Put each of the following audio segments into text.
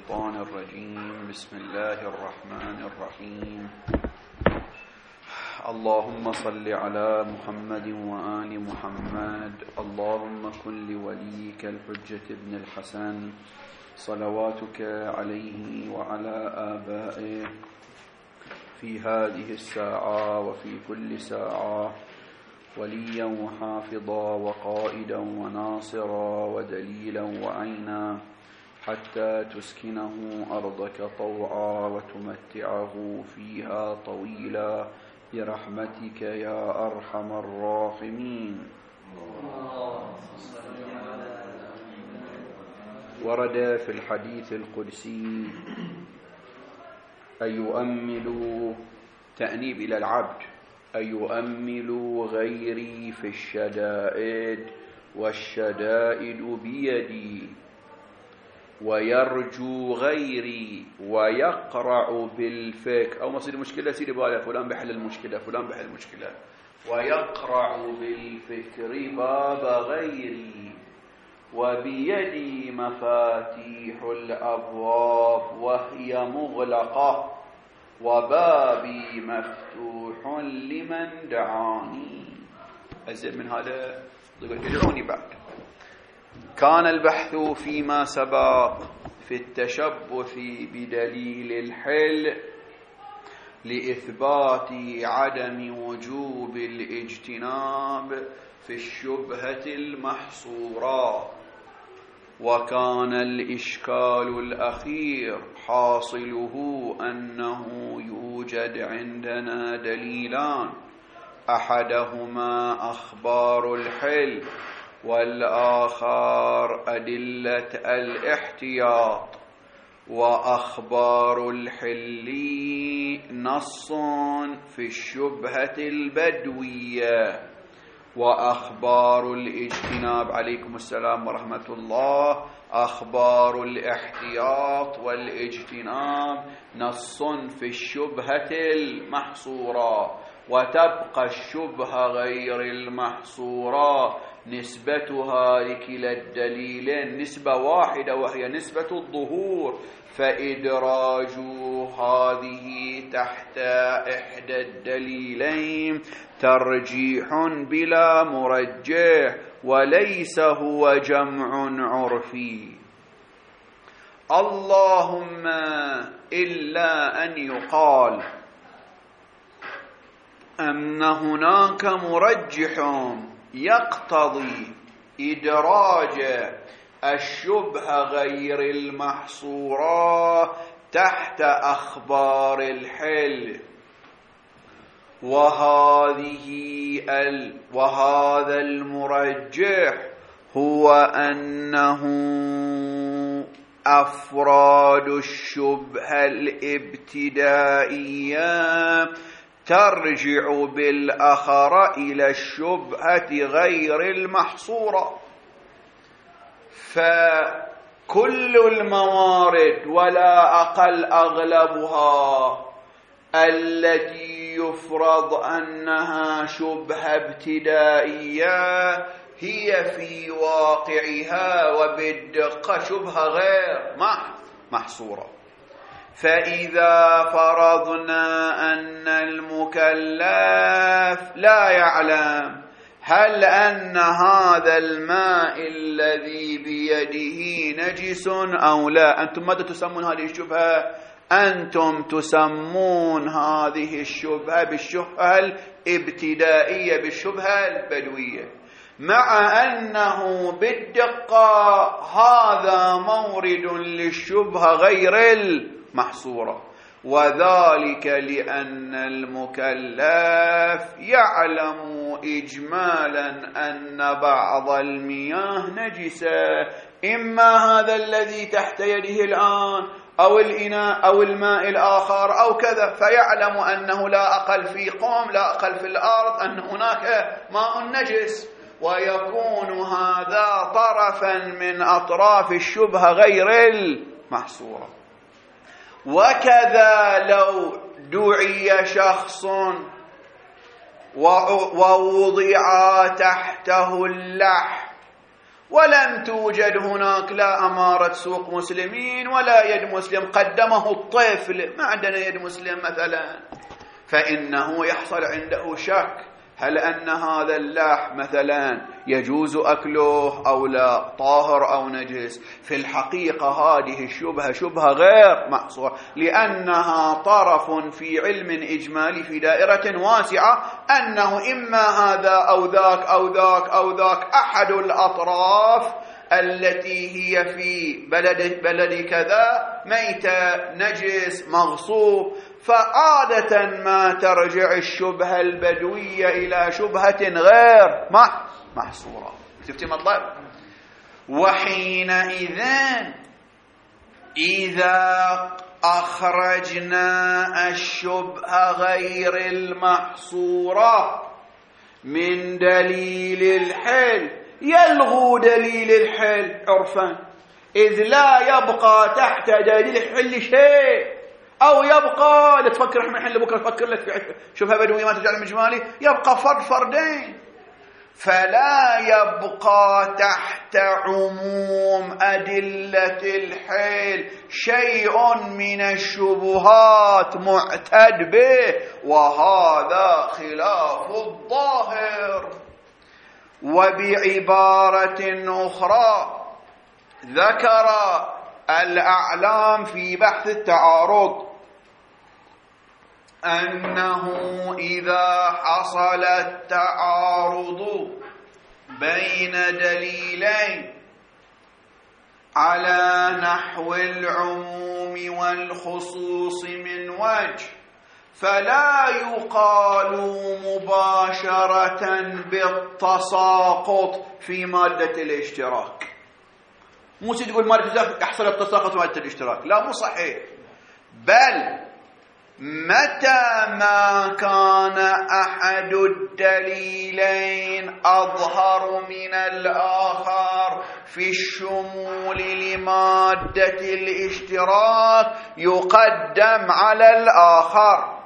الشيطان الرجيم. بسم الله الرحمن الرحيم. اللهم صل على محمد وآل محمد. اللهم كن لوليك الحجة ابن الحسن صلواتك عليه وعلى آبائه في هذه الساعة وفي كل ساعة وليا وحافظا وقائدا وناصرا ودليلا وعينا حتى تسكنه أرضك طوعا وتمتعه فيها طويلا برحمتك يا أرحم الراحمين. ورد في الحديث القدسي أن يؤملوا تأنيب إلى العبد، أن يؤملوا غيري في الشدائد والشدائد بيدي، ويرجو غيري ويقرع بالفك. أو مصير المشكلة سيدي بالي فلان بحل المشكلة، فلان بحل المشكلة، ويقرع بالفكر باب غيري، وبيدي مفاتيح الأبواب وهي مغلقة، وبابي مفتوح لمن دعاني. أزيد من هذا ادعوني بعد. كان البحث فيما سبق في التشبث بدليل الحل لإثبات عدم وجوب الاجتناب في الشبهة المحصورة، وكان الإشكال الأخير حاصله أنه يوجد عندنا دليلان، أحدهما أخبار الحل والآخر أدلة الاحتياط. وأخبار الحل نص في الشبهة البدوية، وأخبار الاجتناب عليكم السلام ورحمة الله، أخبار الاحتياط والاجتناب نص في الشبهة المحصورة. وتبقى الشبهة غير المحصورة نسبتها لكلا الدليلين نسبة واحدة، وهي نسبة الظهور، فإدراج هذه تحت إحدى الدليلين ترجيح بلا مرجح، وليس هو جمع عرفي. اللهم إلا أن يقال أن هناك مرجح يقتضي إدراج الشبهة غير المحصورة تحت أخبار الحل، وهذا المرجح هو أنه أفراد الشبهة الابتدائية ترجع بالأخر إلى الشبهة غير المحصورة. فكل الموارد ولا أقل أغلبها التي يفرض أنها شبهة ابتدائية هي في واقعها وبالدقة شبهة غير محصورة. فإذا فرضنا أن المكلف لا يعلم هل أن هذا الماء الذي بيده نجس أو لا، أنتم ماذا تسمون هذه الشبهة؟ أنتم تسمون هذه الشبهة بالشبهة الابتدائية، بالشبهة البدوية، مع أنه بالدقة هذا مورد للشبهة غير المحصورة، وذلك لأن المكلف يعلم إجمالا أن بعض المياه نجسة، إما هذا الذي تحت يده الآن أو الإناء أو الماء الآخر أو كذا، فيعلم أنه لا أقل في قوم لا أقل في الأرض أن هناك ماء نجس، ويكون هذا طرفا من أطراف الشبهة غير المحصورة. وكذا لو دعي شخص ووضع تحته اللحم ولم توجد هناك لا أمارة سوق مسلمين ولا يد مسلم قدمه الطفل، ما عندنا يد مسلم مثلا، فإنه يحصل عنده شك هل أن هذا اللحم مثلا يجوز أكله أو لا، طاهر أو نجس. في الحقيقة هذه الشبهة شبهة غير محصورة، لأنها طرف في علم إجمالي في دائرة واسعة، أنه إما هذا أو ذاك أو ذاك أو ذاك، أحد الأطراف التي هي في بلد كذا ميتة نجس مغصوب. فعادة ما ترجع الشبهة البدوية إلى شبهة غير محصورة. شفتي مطلب؟ وحينئذ إذا أخرجنا الشبهة غير المحصورة من دليل الحل يلغو دليل الحل عرفا، إذ لا يبقى تحت دليل الحل شيء، أو يبقى لتفكر احنا الحين بكرة تفكر لك في شوفها بدوية ما ترجع للمجمالي، يبقى فردين، فلا يبقى تحت عموم أدلة الحل شيء من الشبهات معتد به، وهذا خلاف الظاهر. وبعبارة أخرى ذكر الأعلام في بحث التعارض أنه إذا حصل التعارض بين دليلين على نحو العموم والخصوص من وجه، فلا يقال مباشرة بالتساقط في مادة الاشتراك. مو تقول مادة يحصل التساقط في مادة الاشتراك، لا مو صحيح، بل متى ما كان أحد الدليلين أظهر من الآخر في الشمول لمادة الاشتراك يقدم على الآخر.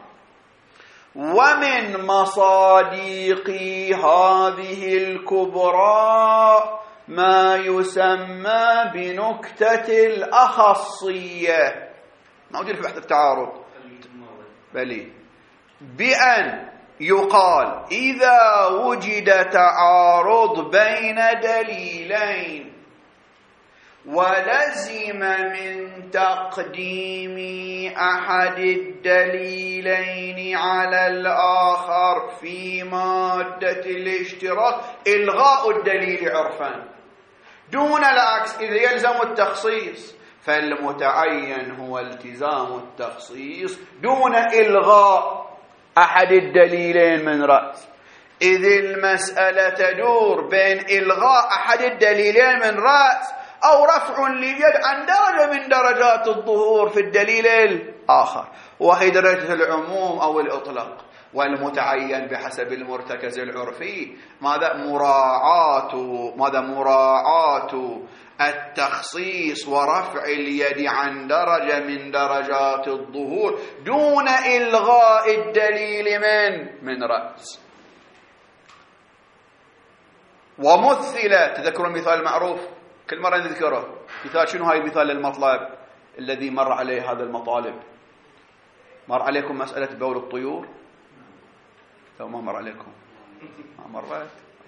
ومن مصادق هذه الكبرى ما يسمى بنكتة الأخصية، موجود في بحث التعارض، بلي، بأن يقال إذا وجد تعارض بين دليلين ولزم من تقديم أحد الدليلين على الآخر في مادة الاشتراك إلغاء الدليل عرفا، دون العكس إذا يلزم التخصيص، فالمتعين هو التزام التخصيص دون إلغاء أحد الدليلين من رأس، إذ المسألة تدور بين إلغاء أحد الدليلين من رأس أو رفع لليد عن درجة من درجات الظهور في الدليل الآخر، وهي درجة العموم أو الإطلاق. والمتعين بحسب المرتكز العرفي ماذا مراعاة التخصيص ورفع اليد عن درجة من درجات الظهور دون إلغاء الدليل من رأس. ومثل، تذكرون المثال المعروف كل مرة نذكره، مثال شنو هاي المثال المطلب الذي مر عليه هذا المطالب؟ مر عليكم مسألة بول الطيور؟ لو ما مر عليكم ما مرت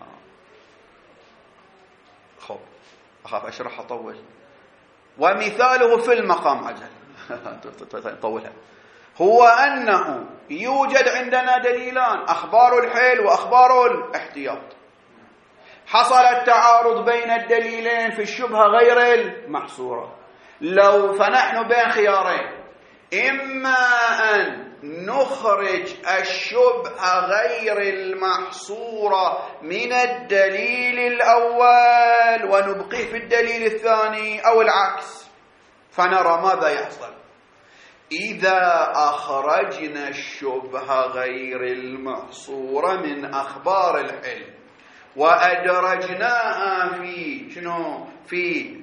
خب أخاف أشرح أطول. ومثاله في المقام عجل طولها، هو أنه يوجد عندنا دليلان، أخبار الحيل وأخبار الاحتياط، حصل التعارض بين الدليلين في الشبهة غير المحصورة، فنحن بين خيارين، إما أن نخرج الشبهة غير المحصورة من الدليل الأول ونبقيه في الدليل الثاني، أو العكس، فنرى ماذا يحصل إذا أخرجنا الشبهة غير المحصورة من أخبار الحلم وأدرجناها في شنو؟ في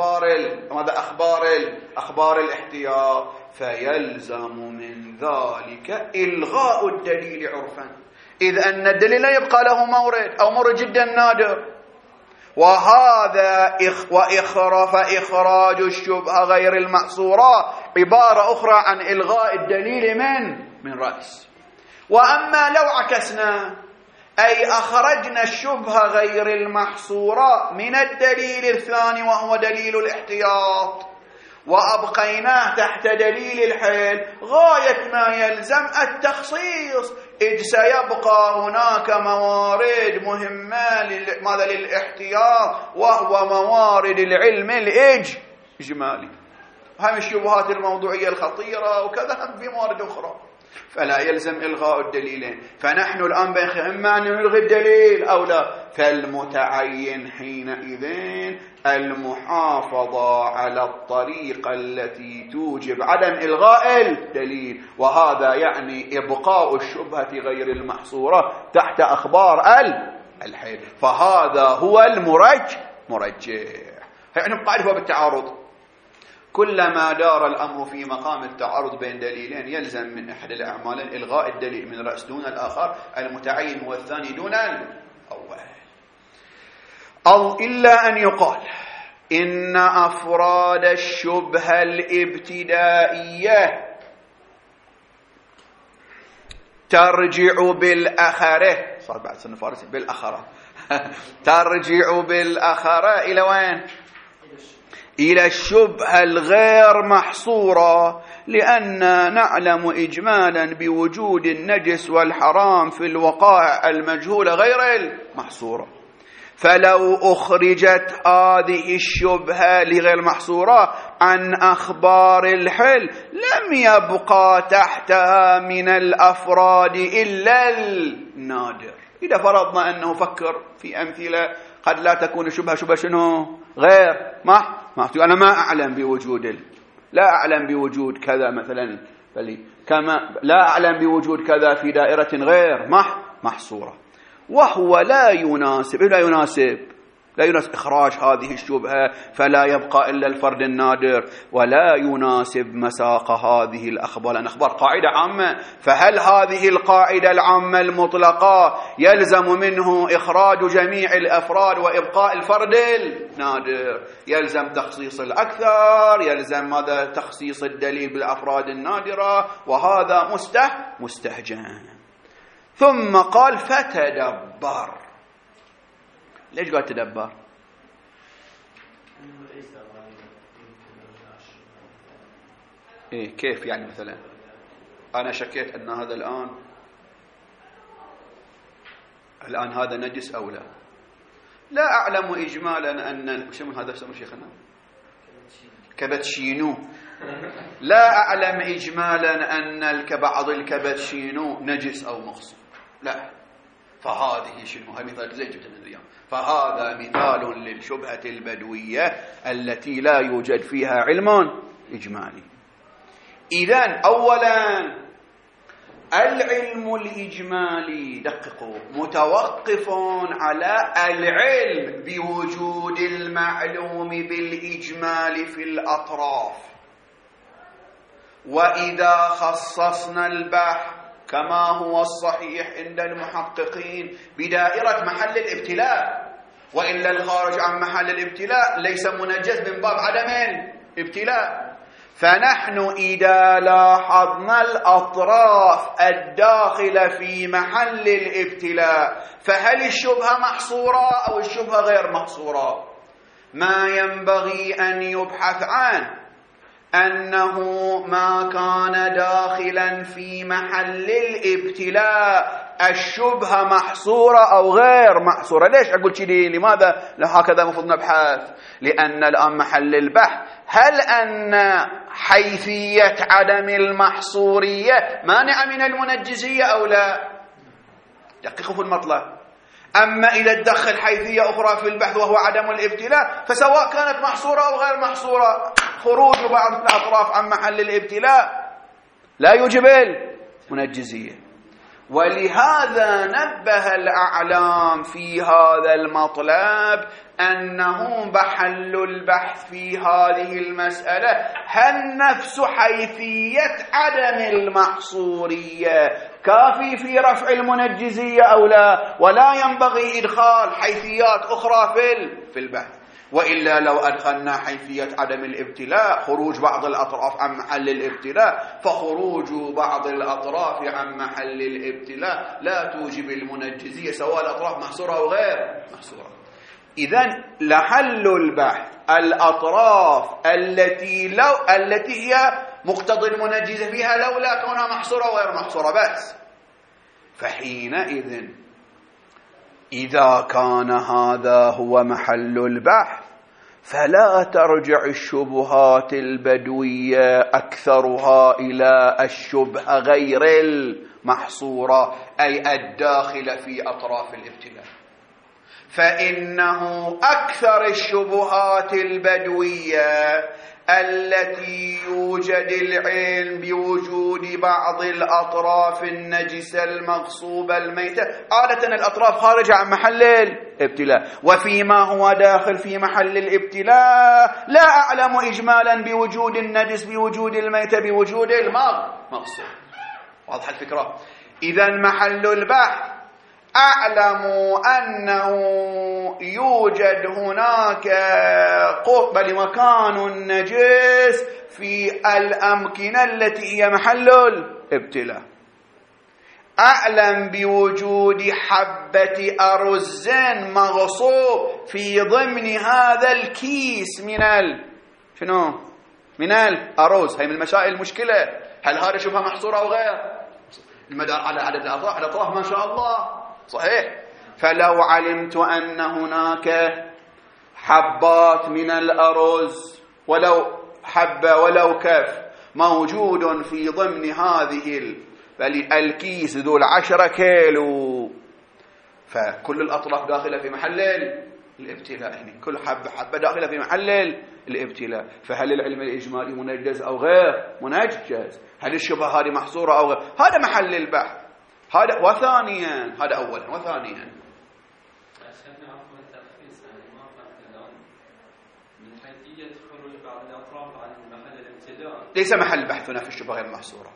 أخبار الاحتياط، فيلزم من ذلك إلغاء الدليل عرفا، إذ أن الدليل لا يبقى له مورد أو مورد جدا نادر، وهذا فإخراج الشبهة غير المحصورة عبارة أخرى عن إلغاء الدليل من رأس. وأما لو عكسنا، أي أخرجنا الشبهة غير المحصورة من الدليل الثاني وهو دليل الاحتياط وأبقيناه تحت دليل الحيل، غاية ما يلزم التخصيص، إذ سيبقى هناك موارد مهمة للاحتياط وهو موارد العلم الإجمالي. هم الشبهات الموضوعية الخطيرة وكذا هم في موارد أخرى، فلا يلزم إلغاء الدليلين. فنحن الآن إما أن نلغي الدليل أو لا، فالمتعين حينئذ المحافظة على الطريقة التي توجب عدم إلغاء الدليل، وهذا يعني إبقاء الشبهة غير المحصورة تحت أخبار الحيل. فهذا هو مرجح. يعني نبقى هو بالتعارض، كلما دار الأمر في مقام التعارض بين دليلين يلزم من أحد الأعمال إلغاء الدليل من رأس دون الآخر، المتعين هو الثاني دون الأول. أو إلا أن يقال إن أفراد الشبهة الابتدائية ترجع بالأخرة، صار بعد سنة فارسي بالأخرة ترجع بالأخرة إلى وين؟ إلى الشبهة الغير محصورة، لأن نعلم إجمالا بوجود النجس والحرام في الوقائع المجهولة غير المحصورة. فلو أخرجت هذه الشبهة لغير المحصورة عن أخبار الحل لم يبقى تحتها من الأفراد إلا النادر. إذا فرضنا أنه فكر في أمثلة قد لا تكون شبهة شنو؟ غير أنا ما أعلم بوجود لا أعلم بوجود كذا مثلا، كما لا أعلم بوجود كذا في دائرة غير محصورة، وهو لا يناسب إخراج هذه الشبهة، فلا يبقى إلا الفرد النادر، ولا يناسب مساق هذه الأخبار، لأن أخبار قاعدة عامة. فهل هذه القاعدة العامة المطلقة يلزم منه إخراج جميع الأفراد وإبقاء الفرد النادر؟ يلزم تخصيص الأكثر، يلزم ماذا؟ تخصيص الدليل بالأفراد النادرة، وهذا مستهجن. ثم قال فتدبر. ليش قال تدبر؟ كيف يعني؟ مثلا أنا شكيت أن هذا الآن هذا نجس أو لا أعلم إجمالا أن شو هذا اسمه شيخنا كبتشينو، لا أعلم إجمالا أن بعض الكبتشينو نجس أو مغصوب، لا. فهذه شنو؟ هذا مثال زي جبت من اليوم. فهذا مثال للشبهة البدوية التي لا يوجد فيها علم إجمالي. إذن أولا العلم الإجمالي، دققوا، متوقف على العلم بوجود المعلوم بالإجمال في الأطراف. وإذا خصصنا البحث كما هو الصحيح عند المحققين بدائرة محل الابتلاء، وإلا الخارج عن محل الابتلاء ليس منجز من باب عدم الابتلاء. فنحن إذا لاحظنا الأطراف الداخلة في محل الابتلاء، فهل الشبهة محصورة أو الشبهة غير محصورة؟ ما ينبغي أن يبحث عنه أنه ما كان داخلا في محل الابتلاء الشبهة محصورة أو غير محصورة. ليش أقول كذي؟ لماذا هكذا المفروض نبحث؟ لأن الآن محل البحث هل أن حيثية عدم المحصورية مانعة من المنجزية أو لا؟ دققوا في المطلب. أما إذا تدخل حيثية أخرى في البحث وهو عدم الابتلاء، فسواء كانت محصورة أو غير محصورة، خروج بعض الأطراف عن محل الابتلاء لا يوجب المنجزية. ولهذا نبه الأعلام في هذا المطلب أنه محل البحث في هذه المسألة هل نفس حيثية عدم المحصورية كافي في رفع المنجزية أو لا، ولا ينبغي إدخال حيثيات أخرى في البحث. وإلا لو أدخلنا حيثية عدم الابتلاء، خروج بعض الأطراف عن محل الابتلاء، فخروج بعض الأطراف عن محل الابتلاء لا توجب المنجزية سواء الأطراف محصورة أو غير محصورة. إذن لحل البحث الأطراف التي هي مقتضى المنجزة فيها لولا كونها محصورة وغير محصورة بس. فحينئذ إذا كان هذا هو محل البحث فلا ترجع الشبهات البدوية أكثرها إلى الشبهة غير المحصورة، أي الداخلة في أطراف الابتلاء. فإنه أكثر الشبهات البدوية التي يوجد العلم بوجود بعض الأطراف النجسة المغصوبة الميتة، عادة الأطراف خارجة عن محل الابتلاء، وفيما هو داخل في محل الابتلاء لا أعلم إجمالا بوجود النجس، بوجود الميتة، بوجود المغصوب. واضح الفكرة؟ إذن محل البحث أعلم أنه يوجد هناك قبل مكان نجس في الأمكنة التي هي محل الابتلاء. أعلم بوجود حبة أرز مغصوب في ضمن هذا الكيس من الأرز. هي من المسائل المشكلة، هل هذا شبهة محصورة أو غير؟ المدار على عدد الأطراف ما شاء الله صحيح. فلو علمت أن هناك حبات من الأرز ولو حبة ولو كف موجود في ضمن هذه الكيس ذو 10 كيلو، فكل الأطراف داخلة في محل الابتلاء، يعني كل حبة داخلة في محل الابتلاء. فهل العلم الإجمالي منجز أو غير منجز؟ هل الشبهة هذه محصورة أو غير؟ هذا محل البحث. هذا وثانيا، هذا أولا. وثانيا ليس محل بحثنا في الشبهة غير محصورة.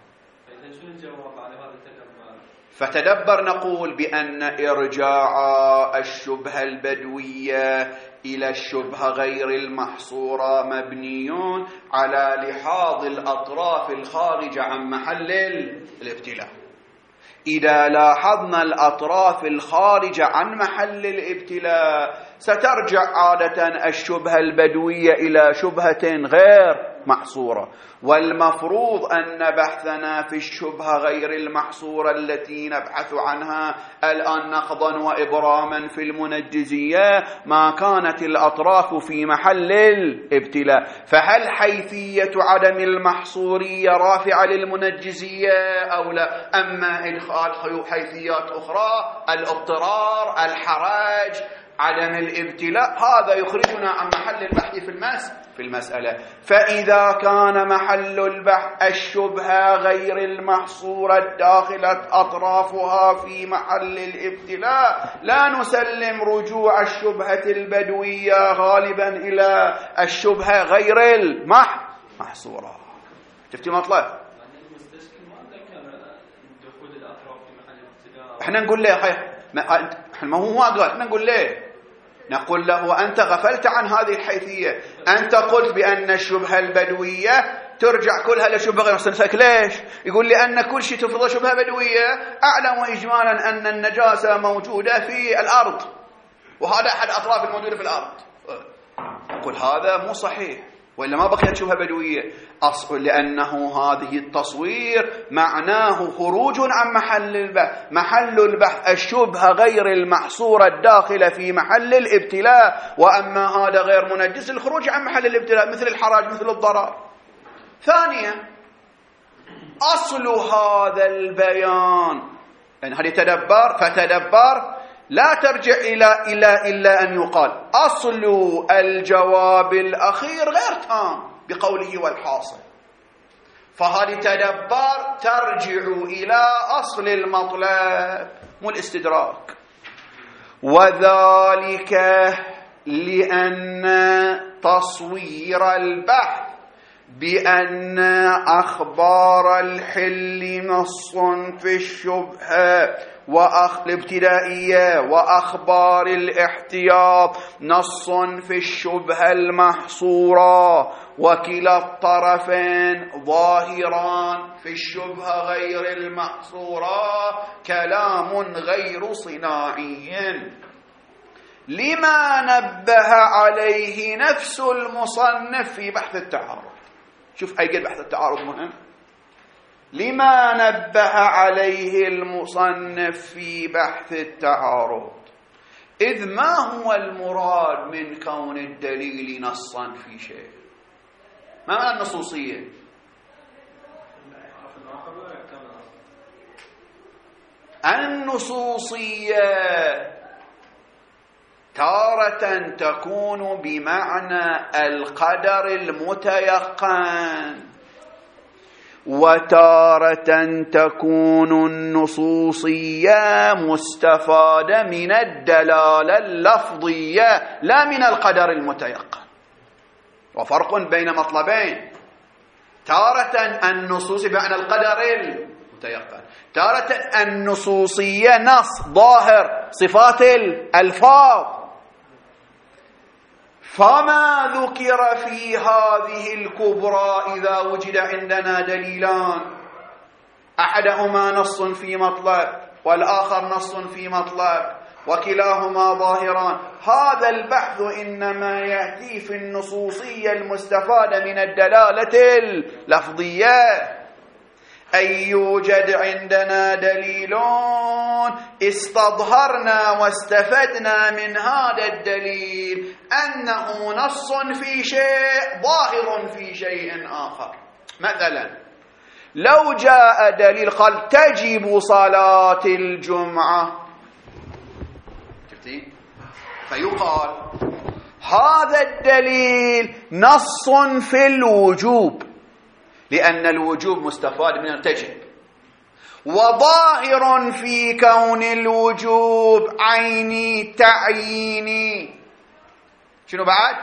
فتدبر، نقول بأن إرجاع الشبهة البدوية إلى الشبهة غير المحصورة مبني على لحاظ الأطراف الخارجة عن محل الابتلاء. إذا لاحظنا الأطراف الخارجة عن محل الابتلاء سترجع عادة الشبهة البدوية إلى شبهة غير محصورة. والمفروض أن بحثنا في الشبهة غير المحصورة التي نبحث عنها الآن نقضا وإبراما في المنجزية ما كانت الأطراف في محل الابتلاء. فهل حيثية عدم المحصورية رافعة للمنجزية أو لا؟ أما إدخال حيثيات أخرى، الاضطرار، الحرج، عدم الابتلاء، هذا يخرجنا عن محل البحث في المسألة. فإذا كان محل البحث الشبهة غير المحصورة الداخلة أطرافها في محل الابتلاء لا نسلم رجوع الشبهة البدوية غالبا إلى الشبهة غير المحصورة. شفتي مطلب؟ احنا نقول له ما هو ما قال، احنا نقول له، نقول له أنت غفلت عن هذه الحيثية. أنت قلت بأن الشبهة البدوية ترجع كلها لشبهة غير محصورة. ليش؟ يقول لي أن كل شيء تفضل شبهة بدوية. أعلم إجمالا أن النجاسة موجودة في الأرض، وهذا أحد أطراف الموجودة في الأرض. نقول هذا مو صحيح، وإلا ما بقيت شبهة بدوية. لأنه هذه التصوير معناه خروج عن محل البحث. محل البحث الشبهة غير المحصورة الداخلة في محل الابتلاء، وأما هذا غير منجس الخروج عن محل الابتلاء، مثل الحراج، مثل الضرر. ثانيا، أصل هذا البيان، يعني هذه فتدبر لا ترجع إلا أن يقال أصل الجواب الأخير غير تام بقوله والحاصل. فهذه تدبر ترجع إلى أصل المطلب مو الاستدراك. وذلك لأن تصوير البحث بأن أخبار الحل نص في الشبهة الابتدائية، وأخبار الاحتياط نص في الشبهة المحصورة، وكلا الطرفين ظاهران في الشبهة غير المحصورة، كلام غير صناعي. لما نبه عليه نفس المصنف في بحث التعارض. شوف أي قد بحث التعارض مهم. لما نبه عليه المصنف في بحث التعارض، إذ ما هو المراد من كون الدليل نصا في شيء؟ ما معنى النصوصية؟ النصوصية تارة تكون بمعنى القدر المتيقن، وتارة تكون النصوصية مستفادة من الدلالة اللفظية لا من القدر المتيقن، وفرق بين مطلبين. تارة النصوص بمعنى القدر المتيقن، تارة النصوصية نص ظاهر صفات الألفاظ. فما ذكر في هذه الكبرى إذا وجد عندنا دليلان، أحدهما نص في مطلب والآخر نص في مطلب وكلاهما ظاهران، هذا البحث إنما يأتي في النصوصية المستفادة من الدلالة اللفظية. أي يوجد عندنا دليل استظهرنا واستفدنا من هذا الدليل أنه نص في شيء ظاهر في شيء آخر. مثلا لو جاء دليل قال تجب صلاة الجمعة، فيقال هذا الدليل نص في الوجوب، لأن الوجوب مستفاد من تجب، وظاهر في كون الوجوب عيني تعييني. شنو بعد؟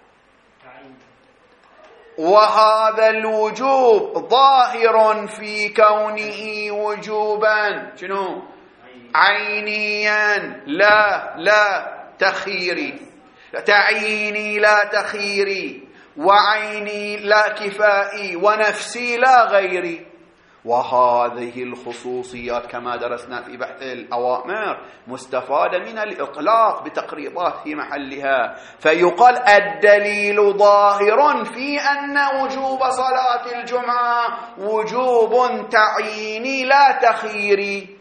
وهذا الوجوب ظاهر في كونه وجوبا شنو؟ عينيا لا تخييري، تعييني لا تخييري، وعيني لا كفائي، ونفسي لا غيري. وهذه الخصوصيات كما درسنا في بحث الأوامر مستفادة من الإطلاق بتقريضات في محلها، فيقال الدليل ظاهر في أن وجوب صلاة الجمعة وجوب تعييني لا تخييري،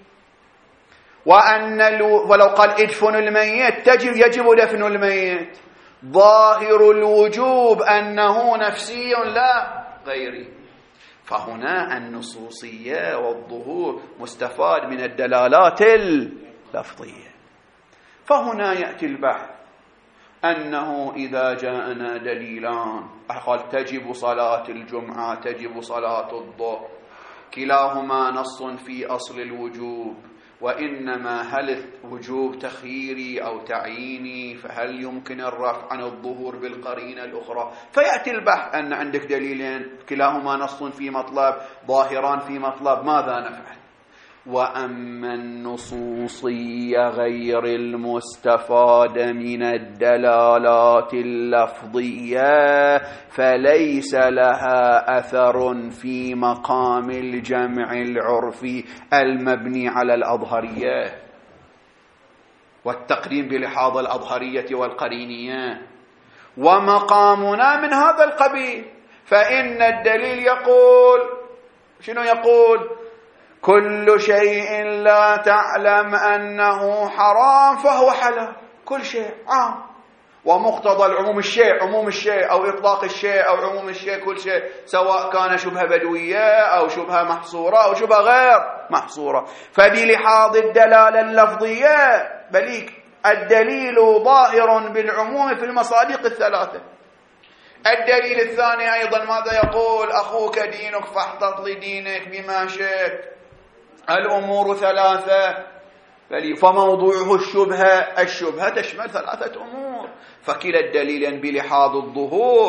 ولو قال ادفن الميت يجب دفن الميت، ظاهر الوجوب أنه نفسي لا غيري. فهنا النصوصية والظهور مستفاد من الدلالات اللفظية. فهنا يأتي البحث أنه إذا جاءنا دليلان قال تجب صلاة الجمعة تجب صلاة الظهر، كلاهما نص في أصل الوجوب، وإنما هل الوجوب تخييري أو تعييني، فهل يمكن الرفع عن الظهور بالقرينة الأخرى؟ فيأتي البحث أن عندك دليلين كلاهما نص في مطلب ظاهران في مطلب، ماذا نفعل؟ وأما النصوصية غير المستفادة من الدلالات اللفظية فليس لها أثر في مقام الجمع العرفي المبني على الأظهرية والتقديم بلحاظ الأظهرية والقرينية، ومقامنا من هذا القبيل. فإن الدليل يقول شنو يقول؟ كل شيء لا تعلم أنه حرام فهو حلال، كل شيء عام، ومقتضى العموم الشيء عموم الشيء أو إطلاق الشيء أو عموم الشيء كل شيء، سواء كان شبهة بدوية أو شبهة محصورة أو شبهة غير محصورة. فبلحاظ الدلالة اللفظية بليك الدليل ظاهر بالعموم في المصادق الثلاثة. الدليل الثاني أيضا ماذا يقول؟ أخوك دينك فاحتط لدينك بما شئت، الأمور ثلاثة، فموضوعه الشبهة تشمل ثلاثة أمور. فكلا الدليلين بلحاظ الظهور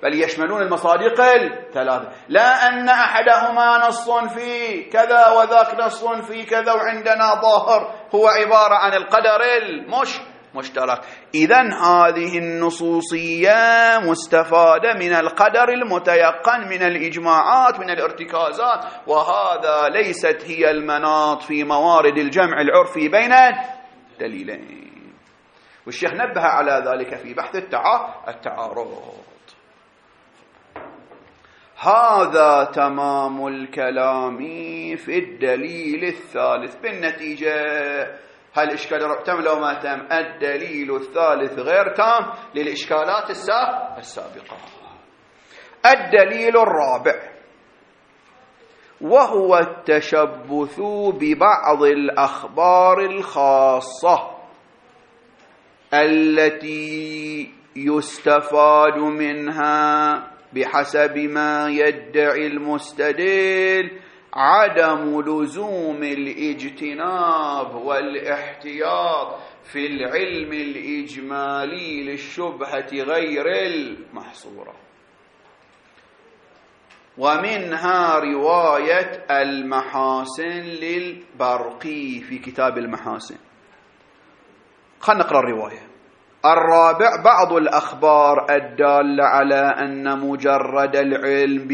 بل يشملون المصادق الثلاثة، لا أن أحدهما نص في كذا وذاك نص في كذا وعندنا ظاهر، هو عبارة عن القدر المشترك. إذن هذه النصوصية مستفادة من القدر المتيقن من الإجماعات من الارتكازات، وهذا ليست هي المناط في موارد الجمع العرفي بين الدليلين، والشيخ نبه على ذلك في بحث التعارض. هذا تمام الكلام في الدليل الثالث. بالنتيجة هل إشكال تم لو ما تم؟ الدليل الثالث غير تام للإشكالات السابقة. الدليل الرابع وهو التشبث ببعض الأخبار الخاصة التي يستفاد منها بحسب ما يدعي المستدل عدم لزوم الاجتناب والاحتياط في العلم الإجمالي للشبهة غير المحصورة. ومنها رواية المحاسن للبرقي في كتاب المحاسن. خلنا نقرأ الرواية. الرابع بعض الأخبار الدالة على أن مجرد العلم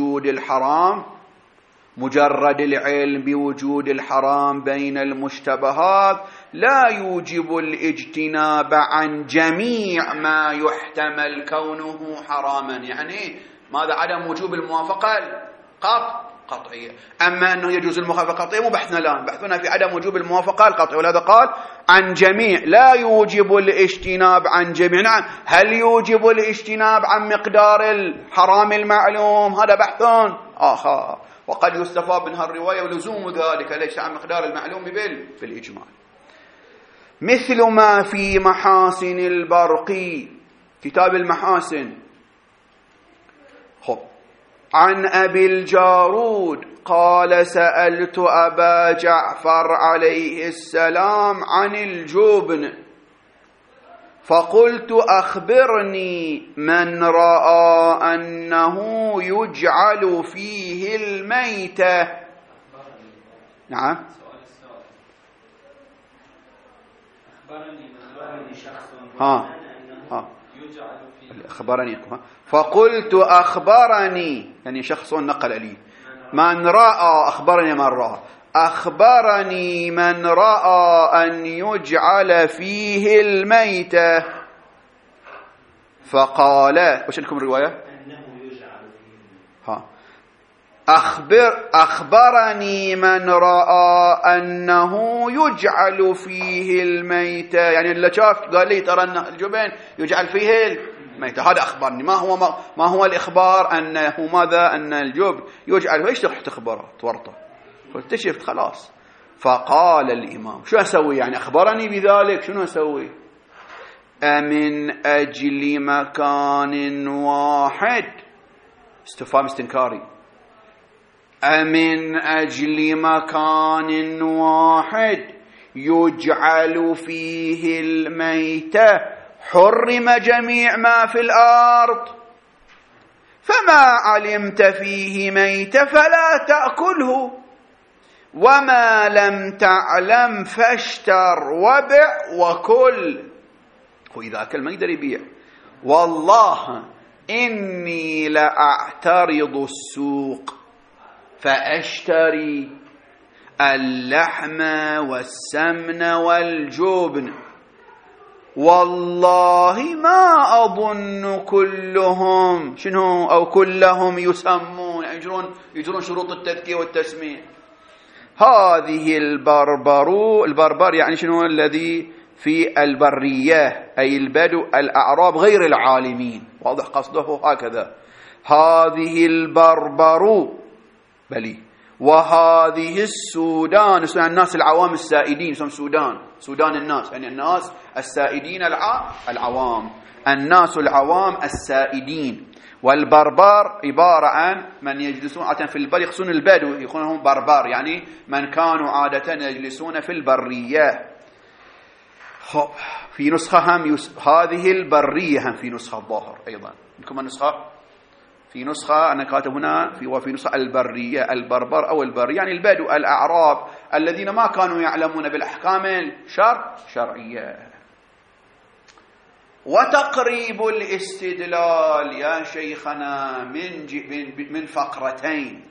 بوجود الحرام بين المشتبهات لا يوجب الاجتناب عن جميع ما يحتمل كونه حراما. يعني ماذا؟ عدم وجوب الموافقة القطعية. أما أنه يجوز الموافقة القطعية مو بحثنا الآن، بحثنا في عدم وجوب الموافقة القطعية، ولهذا قال عن جميع، لا يوجب الاجتناب عن جميع. نعم، هل يوجب الاجتناب عن مقدار الحرام المعلوم؟ هذا بحث آخر، وقد يستفاد منها الرواية ولزوم ذلك ليس عن مقدار المعلوم بالإجمال، مثل ما في محاسن البرقي كتاب المحاسن. عن أبي الجارود قال سألت أبا جعفر عليه السلام عن الجبن فقلت أخبرني من رأى أنه يجعل فيه الميتة. نعم، أخبرني فقلت أخبرني يعني شخص نقل لي من رأى، أخبرني من رأى، أخبرني من رأى أن يجعل فيه الميتة. فقال وش لكم الرواية؟ أنه يجعل فيه. أخبرني من رأى أنه يجعل فيه الميتة، يعني اللي شاف قال لي ترى أن الجبن يجعل فيه الميتة، هذا أخبرني. ما هو الإخبار؟ أنه ماذا؟ أن الجبن يجعل. ايش تروح تخبره؟ تورطه، اكتشفت خلاص. فقال الإمام شو أسوي؟ يعني أخبرني بذلك، شنو أسوي؟ أمن أجل مكان واحد، استفهام استنكاري، أمن أجل مكان واحد يجعل فيه الميتة حرم جميع ما في الأرض، فما علمت فيه ميتة فلا تأكله، وما لم تعلم فاشتر وبع وكل. وإذا أكل ما يقدر يبيع. والله إني لأعترض السوق فأشتري اللحم والسمن والجبن، والله ما أظن كلهم شنو أو كلهم يسمون، يجرون شروط التذكية والتسمية. هذه البربر يعني شنو؟ الذي في البرية أي البدو الأعراب غير العالمين، واضح قصده هكذا. هذه البربر بلي، وهذه السودان، الناس العوام السائدين، سودان الناس، يعني الناس السائدين العوام، الناس العوام السائدين. والبربر عبارة عن من يجلسون عادة في البر، يقصون البدو يكونون بربر، يعني من كانوا عادة يجلسون في البرية. في نسخة هم هذه البرية هم في نسخة الظاهر أيضا. عندكم النسخة في نسخة أنا كاتب هنا وفي نسخة البرية، البربر أو البر، يعني البدو الأعراب الذين ما كانوا يعلمون بالأحكام الشرعية. وتقريب الاستدلال يا شيخنا من فقرتين.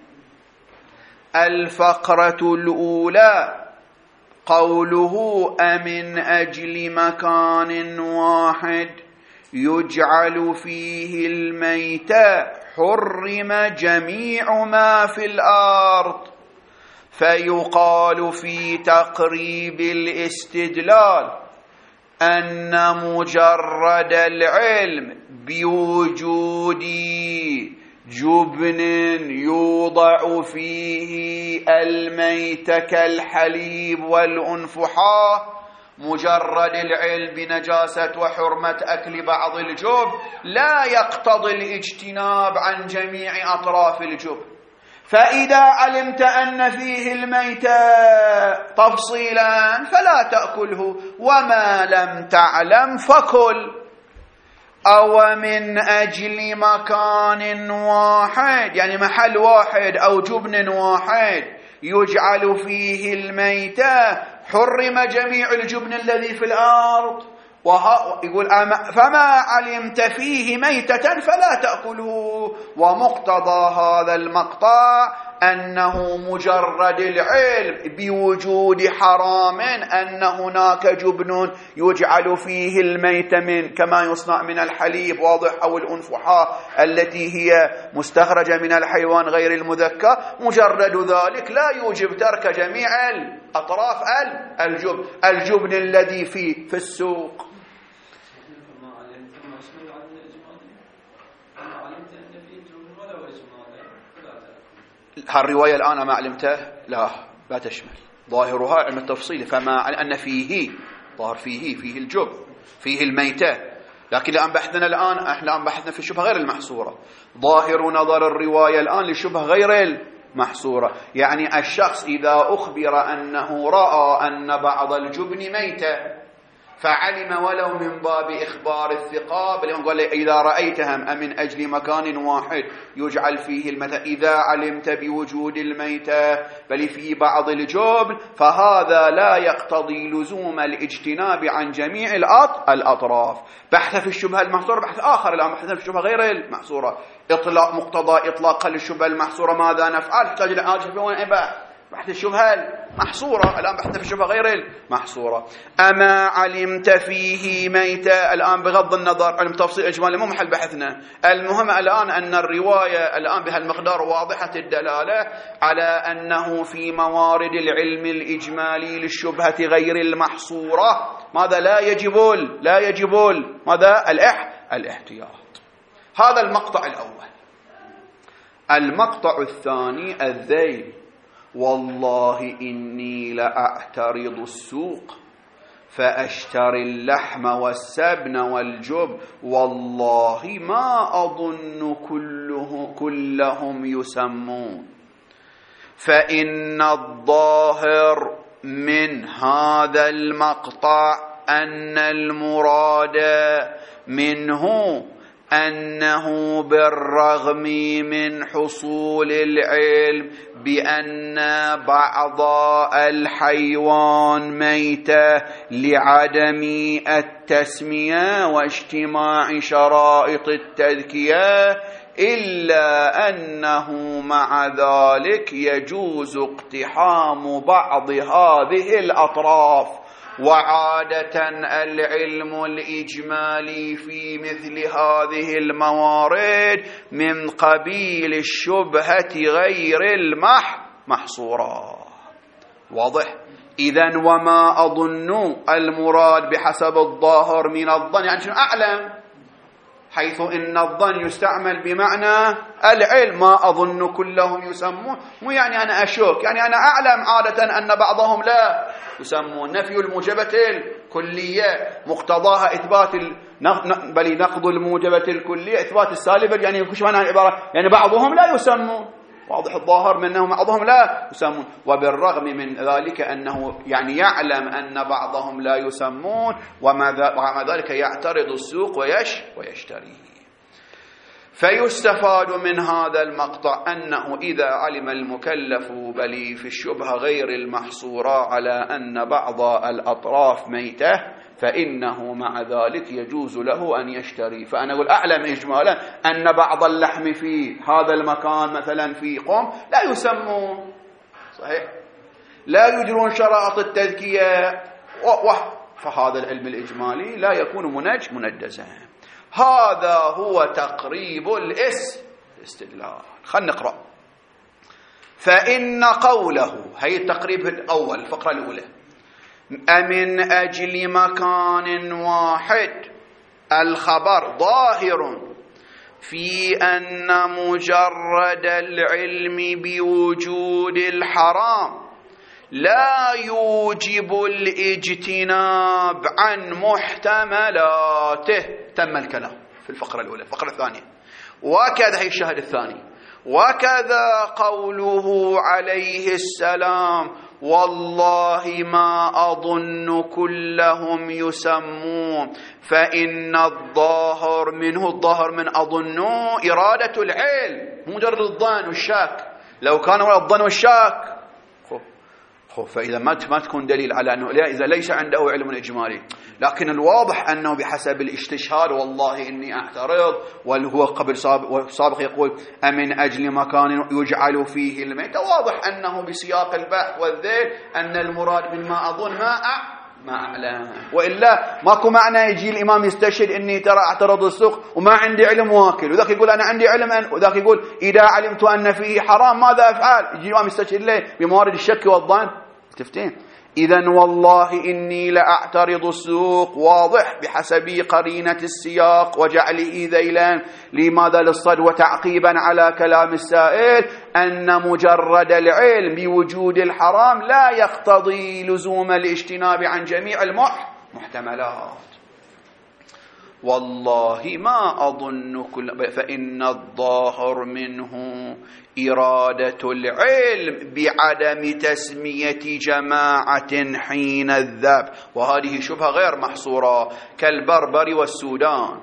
الفقرة الأولى قوله أمن أجل مكان واحد يجعل فيه الميتة حرم جميع ما في الأرض، فيقال في تقريب الاستدلال أن مجرد العلم بوجود جبن يوضع فيه الميت كالحليب والأنفحة، مجرد العلم بنجاسة وحرمة أكل بعض الجبن لا يقتضي الاجتناب عن جميع أطراف الجبن. فإذا علمت أن فيه الميتة تفصيلا فلا تأكله، وما لم تعلم فكل. أو من أجل مكان واحد يعني محل واحد أو جبن واحد يجعل فيه الميتة حرم جميع الجبن الذي في الأرض. يقول فما علمت فيه ميتة فلا تأكله. ومقتضى هذا المقطع أنه مجرد العلم بوجود حرام أن هناك جبن يجعل فيه الميت من كما يصنع من الحليب واضح أو الأنفحة التي هي مستخرجة من الحيوان غير المذكى، مجرد ذلك لا يوجب ترك جميع الأطراف الجبن الذي في السوق. هالرواية الآن ما علمته لا تشمل، ظاهرها علم التفصيل، فما أن فيه ظاهر فيه الجب فيه الميتة. لكن الآن بحثنا في الشبهة غير المحصورة. ظاهر نظر الرواية الآن للشبهة غير المحصورة، يعني الشخص إذا أخبر أنه رأى أن بعض الجبن ميتة فعلم ولو من باب إخبار الثقة، بل قال إذا رأيتهم أمن أجل مكان واحد يجعل فيه الميتة، إذا علمت بوجود الميتة بل في بعض الجبن فهذا لا يقتضي لزوم الاجتناب عن جميع الأطراف. بحث في الشبهة المحصورة بحث آخر، الآن بحثنا في الشبهة غير المحصورة. مقتضى إطلاقا للشبهة المحصورة ماذا نفعل؟ تحتاج لآجل في وين بحث الشبهة المحصورة، الآن بحثنا في الشبهة غير المحصورة. أما علمت فيه ميتة، الآن بغض النظر عن تفصيل إجمالي مو محل بحثنا، المهم الآن أن الرواية الآن بهالمقدار واضحة الدلالة على أنه في موارد العلم الإجمالي للشبهة غير المحصورة ماذا لا يجب ماذا الاحتياط. هذا المقطع الأول. المقطع الثاني الذيل: والله إني لأعترض السوق فأشتري اللحم والسبن والجب والله ما أظن كلهم يسمون. فإن الظاهر من هذا المقطع أن المراد منه أنه بالرغم من حصول العلم بأن بعض الحيوان ميتة لعدم التسمية واجتماع شرائط التذكية، إلا أنه مع ذلك يجوز اقتحام بعض هذه الأطراف. وعادة العلم الإجمالي في مثل هذه الموارد من قبيل الشبهة غير المحصورة. واضح؟ إذن وما أظن المراد بحسب الظاهر من الظن يعني شنو؟ أعلم، حيث إن الظن يستعمل بمعنى العلم. ما أظن كلهم يسمون، مو يعني أنا أشك، يعني أنا أعلم عادة أن بعضهم لا يسمون. نفي الموجبة الكلية مقتضاها إثبات بل نقض الموجبة الكلية إثبات السالبة، يعني كش معنى العبارة؟ يعني بعضهم لا يسمون. واضح الظاهر منهم بعضهم لا يسمون، وبالرغم من ذلك أنه يعني يعلم أن بعضهم لا يسمون ومع ذلك يعترض السوق ويشتريه. فيستفاد من هذا المقطع أنه إذا علم المكلف بل في الشبهة غير المحصورة على أن بعض الأطراف ميتة فإنه مع ذلك يجوز له أن يشتري. فأنا أقول أعلم إجمالا أن بعض اللحم في هذا المكان مثلا في قوم لا يسمون، صحيح، لا يجرون شرائط التذكية، فهذا العلم الإجمالي لا يكون منجزا. هذا هو تقريب الاستدلال. خلينا نقرأ. فإن قوله، هي التقريب الأول، الفقرة الأولى، أمن أجل مكان واحد، الخبر ظاهر في أن مجرد العلم بوجود الحرام لا يوجب الاجتناب عن محتملاته. تم الكلام في الفقرة الأولى. الفقرة الثانية، وكذا، هي الشاهد الثاني، وكذا قوله عليه السلام والله ما أظن كلهم يسمون، فإن الظاهر منه، الظاهر من أظن إرادة العلم، مجرد الظن والشك. لو كان هو الظن والشك فإذا ما تكون دليل على أنه إذا ليس عنده علم إجمالي. لكن الواضح أنه بحسب الاستشهاد والله إني أعترض، وهو قبل سابق يقول أمن أجل مكان يجعل فيه الميت، واضح أنه بسياق البحث والذيل أن المراد من ما أظن ما أعلم. وإلا ماكو معنى يجي الإمام يستشهد إني ترى أعترض السوق وما عندي علم واكل، وذاك يقول أنا عندي علم، وذاك يقول إذا علمت أن فيه حرام ماذا أفعل؟ يجي الإمام يستشهد ليه بموارد الشك والظن. تفتين؟ إذن والله إني لأعترض السوق، واضح بحسب قرينة السياق وجعله ذيلان لماذا للصد وتعقيبا على كلام السائل أن مجرد العلم بوجود الحرام لا يقتضي لزوم الاجتناب عن جميع المحتملات. والله ما أظن فإن الظاهر منه إرادة العلم بعدم تسمية جماعة حين الذبح، وهذه شبهة غير محصورة كالبربر والسودان.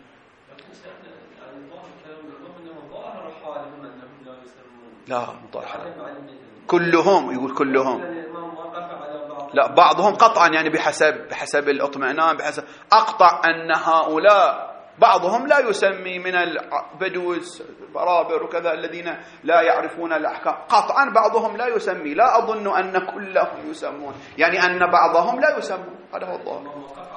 لا كلهم، يقول كلهم، لا بعضهم قطعا، يعني بحسب الاطمئنان، بحسب أقطع أن هؤلاء بعضهم لا يسمي من البدو البرابر وكذا الذين لا يعرفون الأحكام، قطعا بعضهم لا يسمي، لا أظن أن كلهم يسمون، يعني أن بعضهم لا يسمون. هذا هو الظاهر.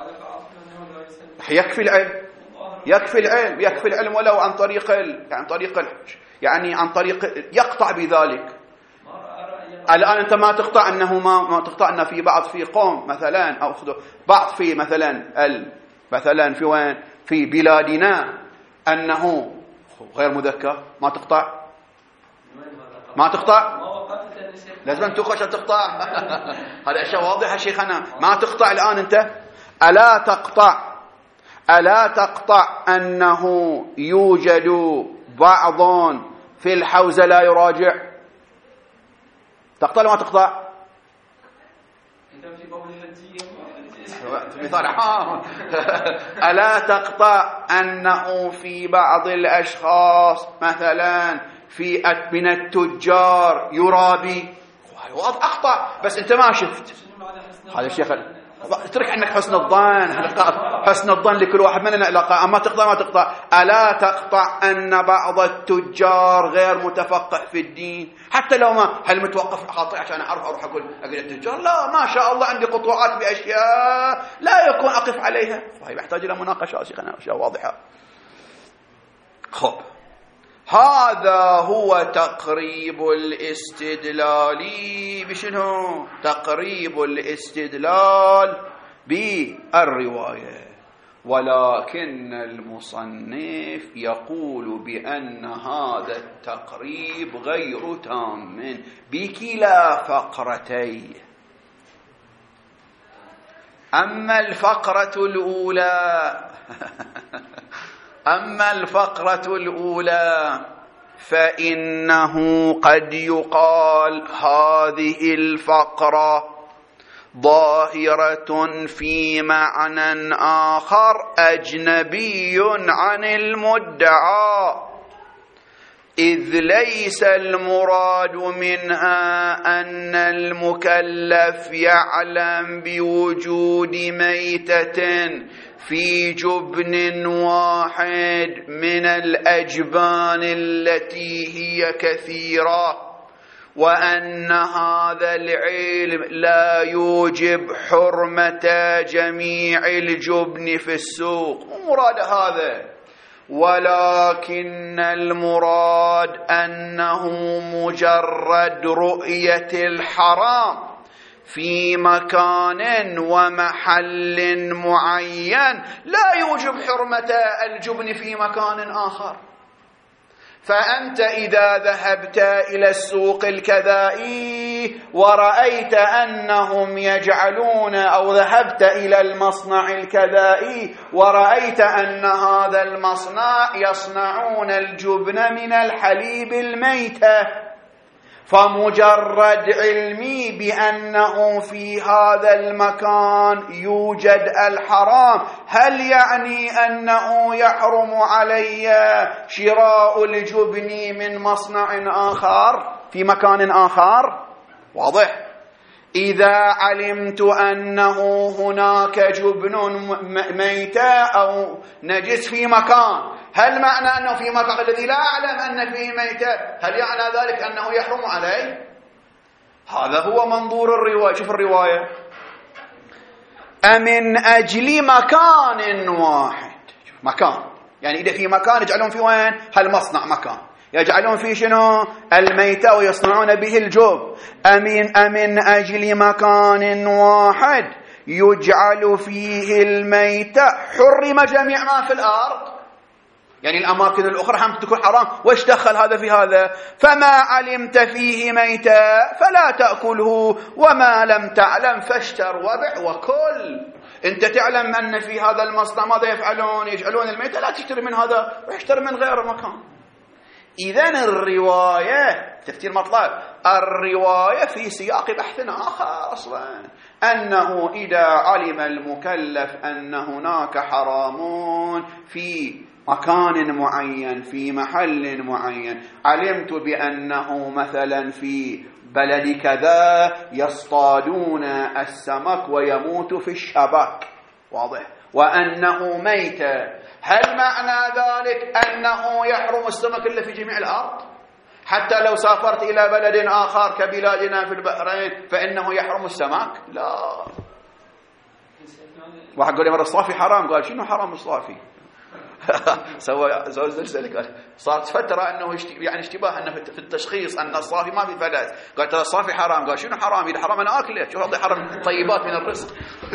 يكفي العلم، يكفي العلم ولو عن طريق يعني عن طريق يقطع بذلك. الآن أنت ما تقطع أنه ما تقطع أن في بعض في قوم مثلا، أو بعض في مثلا في وين في بلادنا أنه غير مذكر، ما تقطع لازم أن تخش تقطع. هذا أشياء واضحة شيخنا. ما تقطع الآن أنت ألا تقطع أنه يوجد بعض في الحوزة لا يراجع. تقطع ولا ما تقطع؟ ألا تقطع أنه في بعض الأشخاص مثلا من التجار يرابي؟ أقطع، بس أنت ما شفت. هذا الشيخ اترك عنك حسن الظن لكل واحد مننا علاقة. أما تقطع ما تقطع. ألا تقطع أن بعض التجار غير متفقه في الدين؟ حتى لو ما هل متوقف خاطئ عشان أعرف أروح أقول التجار لا ما شاء الله عندي قطوعات بأشياء لا يكون أقف عليها، فهي يحتاج إلى مناقشة شيخنا، أشياء واضحة. خب، هذا هو تقريب الاستدلال. بشنو؟ تقريب الاستدلال بالرواية. ولكن المصنف يقول بأن هذا التقريب غير تام بكلا فقرتين. أما الفقرة الأولى فإنه قد يقال هذه الفقرة ظاهرة في معنى آخر أجنبي عن المدعى، إذ ليس المراد منها أن المكلف يعلم بوجود ميتة في جبن واحد من الأجبان التي هي كثيرة، وأن هذا العلم لا يوجب حرمة جميع الجبن في السوق. مراد هذا، ولكن المراد أنه مجرد رؤية الحرام في مكان ومحل معين لا يوجب حرمة الجبن في مكان آخر. فأنت إذا ذهبت إلى السوق الكذائي ورأيت أنهم يجعلون، أو ذهبت إلى المصنع الكذائي ورأيت أن هذا المصنع يصنعون الجبن من الحليب الميتة، فمجرد علمي بأنه في هذا المكان يوجد الحرام هل يعني أنه يحرم علي شراء الجبن من مصنع آخر في مكان آخر؟ واضح. إذا علمت أنه هناك جبن ميتة أو نجس في مكان، هل معنى أنه في مكان الذي لا أعلم أن فيه ميتة هل يعني ذلك أنه يحرم علي؟ هذا هو منظور الرواية. شوف الرواية: أمن أجل مكان واحد. مكان يعني إذا في مكان يجعلون في وين؟ هالمصنع مكان يجعلون فيه شنو؟ الميتة ويصنعون به الجب. أمن أجل مكان واحد يجعل فيه الميتة حرم جميع ما في الأرض، يعني الأماكن الأخرى هم تكون حرام، وايش دخل هذا في هذا؟ فما علمت فيه ميتة فلا تأكله، وما لم تعلم فاشتر وبع وكل. أنت تعلم أن في هذا المصنع ماذا يفعلون؟ يجعلون الميتة، لا تشتري من هذا واشتري من غير مكان. إذن الرواية تفسير مطلب، الرواية في سياق بحث آخر أصلا، أنه إذا علم المكلف أن هناك حرام في مكان معين في محل معين، علمت بأنه مثلا في بلد كذا يصطادون السمك ويموت في الشبك، واضح، وأنه ميت، هل معنى ذلك أنه يحرم السمك إلا في جميع الأرض؟ حتى لو سافرت إلى بلد آخر كبلادنا في البحرين فإنه يحرم السمك؟ لا. واحد قال لي مرة الصافي حرام، قال شنو حرام الصافي؟ سوى زلزال، قال صارت فترة أنه يعني اشتباه أنه في التشخيص أن الصافي ما في فلات، قال ترى الصافي حرام، قال شنو حرام؟ إذا حرام أنا أكله، شوف هذا حرام طيبات من الرزق.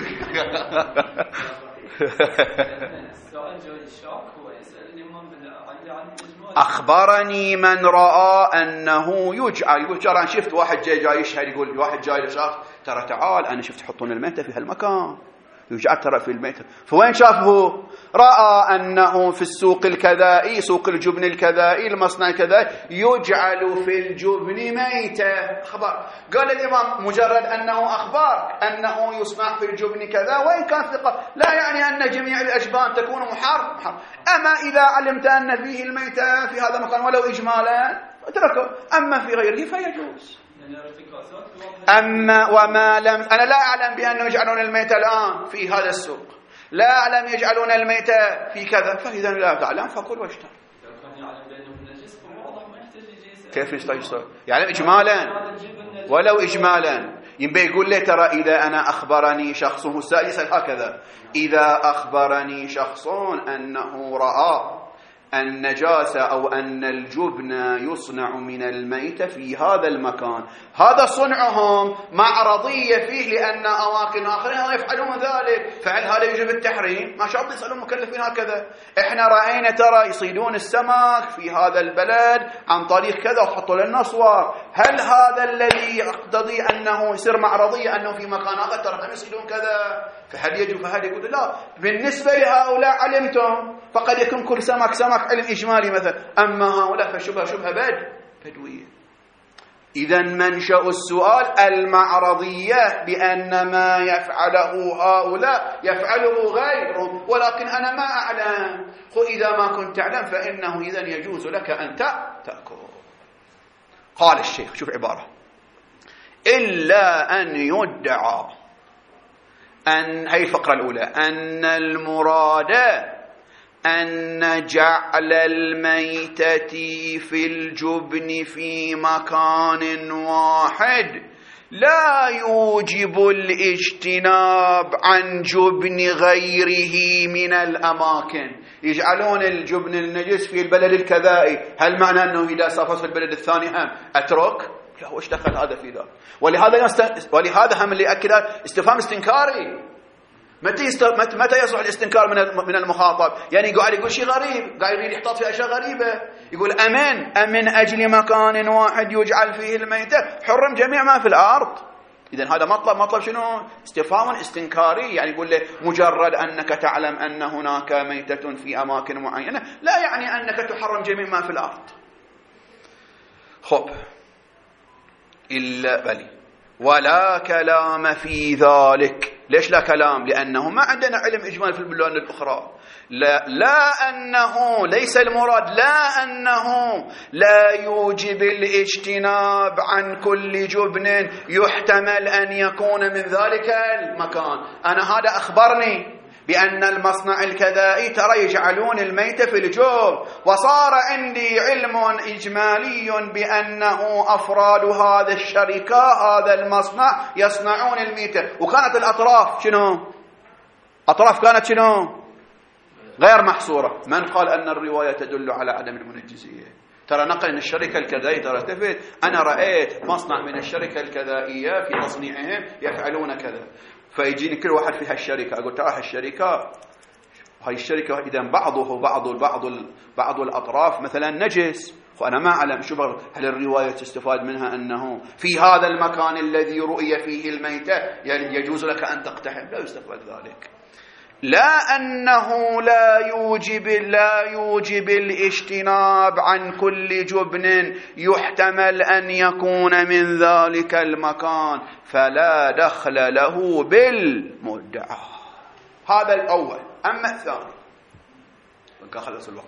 أخبرني من رأى أنه يجعل. أنا شفت واحد جاي يشهد، يقول واحد جاي شاف، ترى تعال أنا شفت يحطون الميتة في هالمكان، يجعل ترى في الميتة. فوين شافه؟ رأى أنه في السوق الكذائي، سوق الجبن الكذائي، المصنع الكذائي، يجعل في الجبن ميتة. خبر. قال الإمام مجرد أنه أخبار أنه يصنع في الجبن كذا، وإن كان ثقة لا يعني أن جميع الأجبان تكون محرم. أما إذا علمت أن فيه الميتة في هذا المكان ولو إجمالا اتركه، أما في غيره فيجوز. أما وما لم، أنا لا أعلم بأنه يجعلون الميتة الآن في هذا السوق، لا أعلم يجعلون الميتة في كذا، فإذا لا تعلم فكل واشتر. كيف يشتري؟ يعني إجمالا ولو إجمالا. ينبغي يقول لي ترى إذا أنا أخبرني شخص، يسأل هكذا: إذا أخبرني شخص أنه رأى النجاسة أو أن الجبن يصنع من الميتة في هذا المكان، هذا صنعهم معرضية فيه لأن أماكن آخرين يفعلون ذلك، فهل هذا يجب التحريم؟ ما شاء الله يسألون المكلفين هكذا: إحنا رأينا ترى يصيدون السمك في هذا البلد عن طريق كذا وحطوا لنا صور، هل هذا الذي يقتضي أنه يصير معرضية أنه في مكان آخر ترى يصيدون كذا؟ فهل يجب؟ فهل يقول لا، بالنسبة لهؤلاء علمتم، فقد يكون كل سمك علم إجمالي مثلا، أما هؤلاء فشبهة بدوية. إذا منشأ السؤال المعرضية بأن ما يفعله هؤلاء يفعله غيرهم، ولكن أنا ما أعلم. إذا ما كنت تعلم فإنه إذا يجوز لك أن تأكل. قال الشيخ، شوف عبارة: إلا أن يدعى أن، هي الفقرة الأولى، أن المراد أن جعل الميتة في الجبن في مكان واحد لا يوجب الاجتناب عن جبن غيره من الأماكن. يجعلون الجبن النجس في البلد الكذائي، هل معنى أنه إذا سافرت في البلد الثاني هم أترك؟ لا، وش دخل هذا في ذا؟ ولهذا هم اللي يأكد استفهام استنكاري. متى يصح الاستنكار من المخاطب؟ يعني قاعد يقول شيء غريب، قاعد يريد يحتاط في أشياء غريبة، يقول أمن أجل مكان واحد يجعل فيه الميتة حرم جميع ما في الأرض. إذن هذا مطلب شنو؟ استفهام استنكاري. يعني يقول له مجرد أنك تعلم أن هناك ميتة في أماكن معينة لا يعني أنك تحرم جميع ما في الأرض. خب، إلا بلي ولا كلام في ذلك. ليش لا كلام؟ لأنه ما عندنا علم إجمالي في البلدان الأخرى. لا أنه ليس المراد، لا أنه لا يوجب الاجتناب عن كل جبن يحتمل أن يكون من ذلك المكان. أنا هذا أخبرني بأن المصنع الكذائي ترى يجعلون الميتة في الجوب، وصار عندي علم إجمالي بأنه أفراد هذا الشركة هذا المصنع يصنعون الميتة. وكانت الأطراف شنو؟ أطراف كانت شنو؟ غير محصورة. من قال أن الرواية تدل على عدم المنجزية؟ ترى نقل من الشركة الكذائية، ترى تفيد أنا رأيت مصنع من الشركة الكذائية في تصنيعهم يفعلون كذا، فيجيني كل واحد في هالشركة أقول ترى هاي الشركة إذا بعض الأطراف مثلا نجس، وأنا ما أعلم. شوف هل الرواية تستفاد منها أنه في هذا المكان الذي رؤي فيه الميتة يعني يجوز لك أن تقتحم؟ لا يستفاد ذلك. لا أنه لا يوجب الاجتناب عن كل جبن يحتمل أن يكون من ذلك المكان فلا دخل له بالمدعى. هذا الأول. أما الثاني كان خلص الوقت.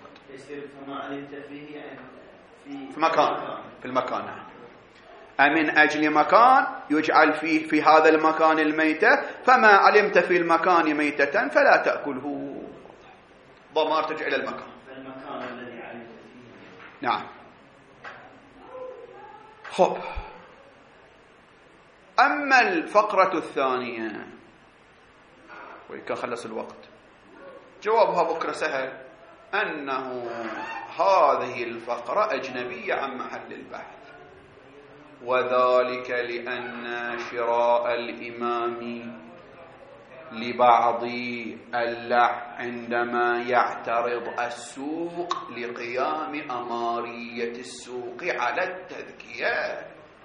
في المكان أمن أجل مكان يجعل فيه في هذا المكان الميتة، فما علمت في المكان ميتة فلا تأكله. ضمار ترجع إلى المكان الذي علمت فيه. نعم. خب، أما الفقرة الثانية ويكون خلص الوقت، جوابها بكرة سهل، أنه هذه الفقرة أجنبية عن محل البحث، وذلك لأن شراء الإمام لبعض اللحم عندما يعترض السوق لقيام أمارية السوق على التذكية،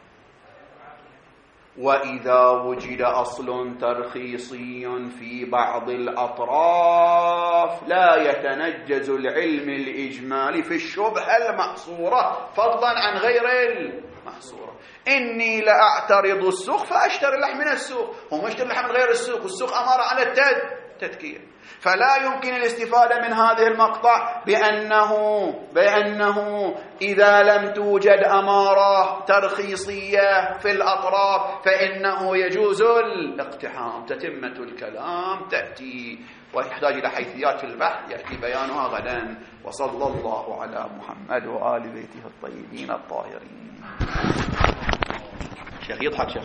وإذا وجد أصل ترخيصي في بعض الأطراف لا يتنجز العلم الإجمالي في الشبهة المحصورة فضلا عن غير المحصورة. إني لأعترض السوق فأشتري اللحم من السوق، هم يشتري اللحم من غير السوق، والسوق أمر على التذكية. فلا يمكن الاستفادة من هذه المقطع بأنه إذا لم توجد أمارة ترخيصية في الأطراف فإنه يجوز الاقتحام. تتمة الكلام تأتي ويحتاج إلى حيثيات في البحث يأتي بيانها غدا. وصلى الله على محمد وآل بيته الطيبين الطاهرين. شيخ يضحك.